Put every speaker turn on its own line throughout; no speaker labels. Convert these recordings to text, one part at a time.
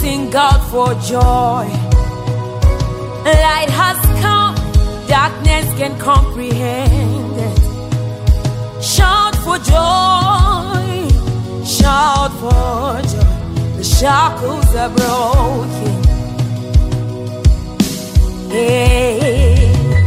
sing out for joy. Light has come, darkness can comprehend it. Shout for joy, shout for joy. The shackles are broken. Yeah.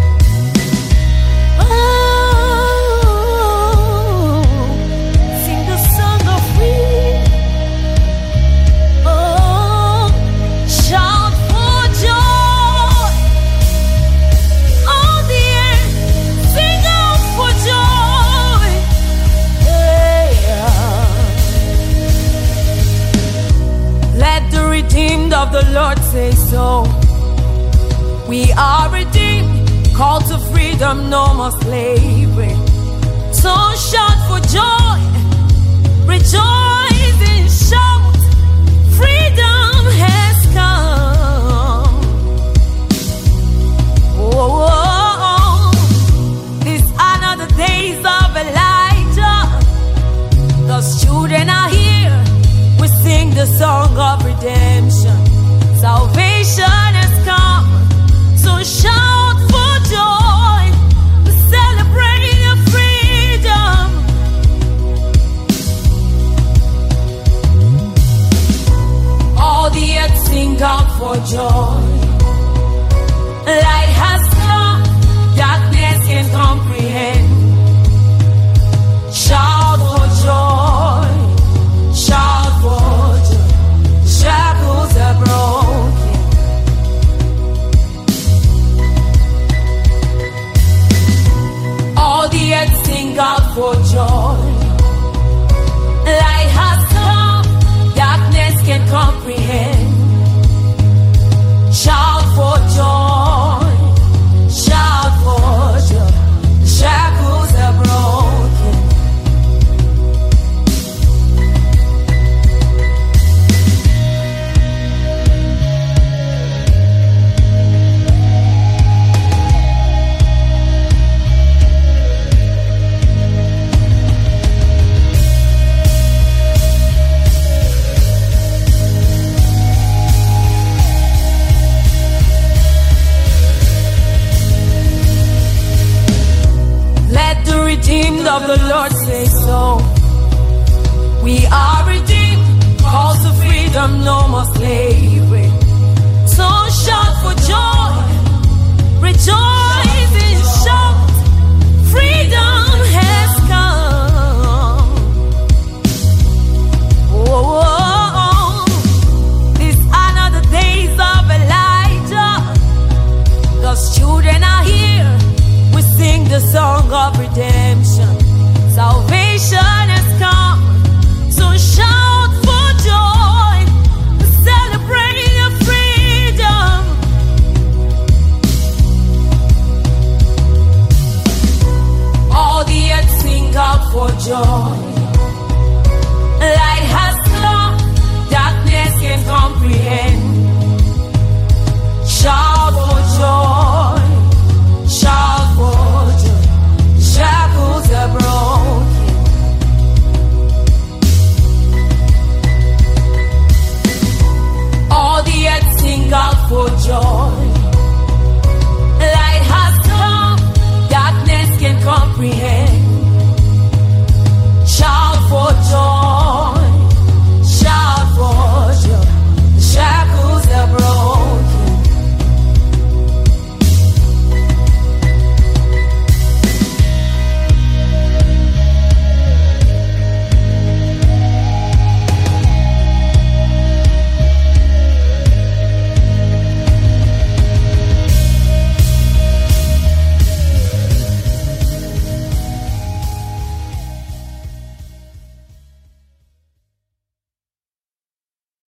Of the Lord say so. We are redeemed, called to freedom, no more slavery. So shout for joy, rejoice and shout, freedom has come. Oh, these are not the days of Elijah. Those children are here. We sing the song of redemption. Salvation has come, so shout for joy. We celebrate your freedom. All the earth sing out for joy. Light has come, darkness can comprehend. Shout for joy, shout for joy. Shackles are broken. All the earth sing out for joy. Light has come, darkness can comprehend. Shout for joy, shout for joy. Shackles are broken. Of the Lord say so. We are redeemed, called to freedom, no more slavery. So shout for joy, rejoice and shout, freedom has come. Oh, these are not the days of Elijah. Those children are here. We sing the song of redemption. Salvation has come, so shout for joy. Celebrate your freedom. All the earth sing out for joy.